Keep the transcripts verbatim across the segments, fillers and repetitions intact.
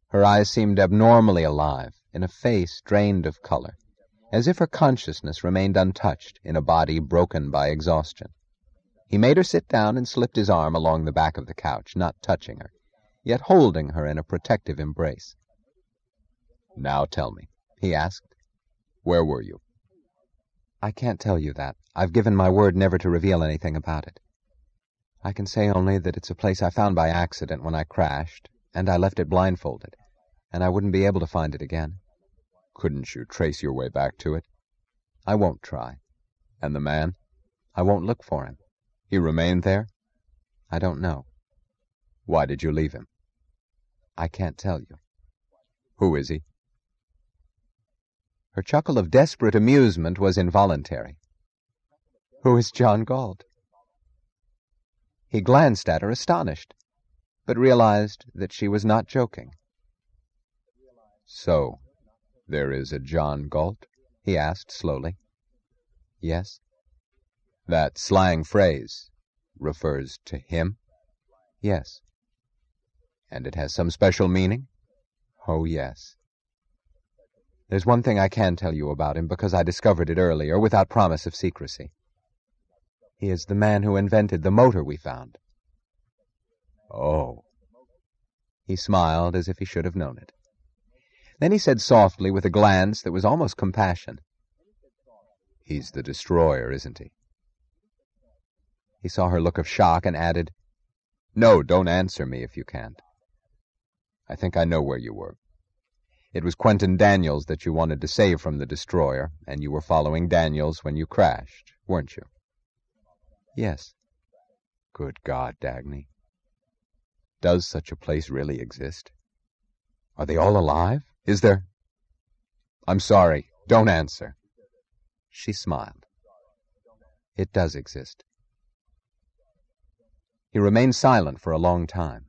Her eyes seemed abnormally alive, in a face drained of color, as if her consciousness remained untouched in a body broken by exhaustion. He made her sit down and slipped his arm along the back of the couch, not touching her, yet holding her in a protective embrace. "Now tell me," he asked, "where were you?" "I can't tell you that. I've given my word never to reveal anything about it. I can say only that it's a place I found by accident when I crashed, and I left it blindfolded, and I wouldn't be able to find it again." "Couldn't you trace your way back to it?" "I won't try." "And the man?" "I won't look for him." "He remained there?" "I don't know." "Why did you leave him?" "I can't tell you." "Who is he?" Her chuckle of desperate amusement was involuntary. "Who is John Galt?" He glanced at her, astonished, but realized that she was not joking. "So, there is a John Galt?" he asked slowly. "Yes." "That slang phrase refers to him?" "Yes." "And it has some special meaning?" "Oh, yes. There's one thing I can tell you about him, because I discovered it earlier, without promise of secrecy. He is the man who invented the motor we found." "Oh." He smiled as if he should have known it. Then he said softly, with a glance that was almost compassion, "He's the destroyer, isn't he?" He saw her look of shock and added, "No, don't answer me if you can't. I think I know where you were. It was Quentin Daniels that you wanted to save from the destroyer, and you were following Daniels when you crashed, weren't you?" "Yes." "Good God, Dagny. Does such a place really exist? Are they all alive? Is there—" "I'm sorry. Don't answer." She smiled. "It does exist." He remained silent for a long time.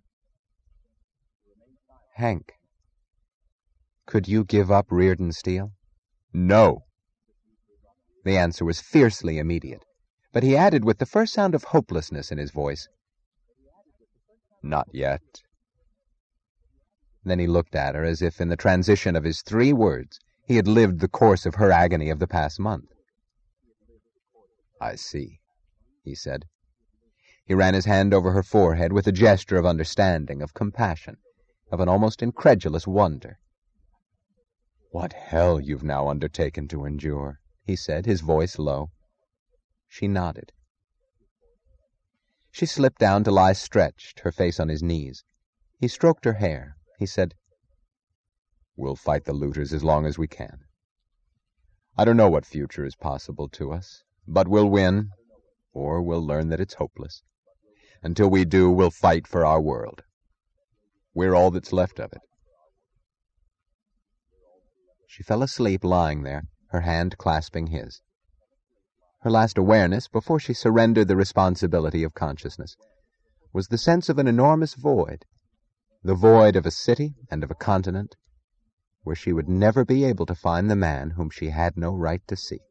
"Hank, could you give up Reardon Steel?" "No." The answer was fiercely immediate, but he added with the first sound of hopelessness in his voice, "Not yet." Then he looked at her as if in the transition of his three words he had lived the course of her agony of the past month. "I see," he said. He ran his hand over her forehead with a gesture of understanding, of compassion, of an almost incredulous wonder. "What hell you've now undertaken to endure," he said, his voice low. She nodded. She slipped down to lie stretched, her face on his knees. He stroked her hair. He said, "We'll fight the looters as long as we can. I don't know what future is possible to us, but we'll win, or we'll learn that it's hopeless. Until we do, we'll fight for our world. We're all that's left of it." She fell asleep lying there, her hand clasping his. Her last awareness, before she surrendered the responsibility of consciousness, was the sense of an enormous void, the void of a city and of a continent, where she would never be able to find the man whom she had no right to seek.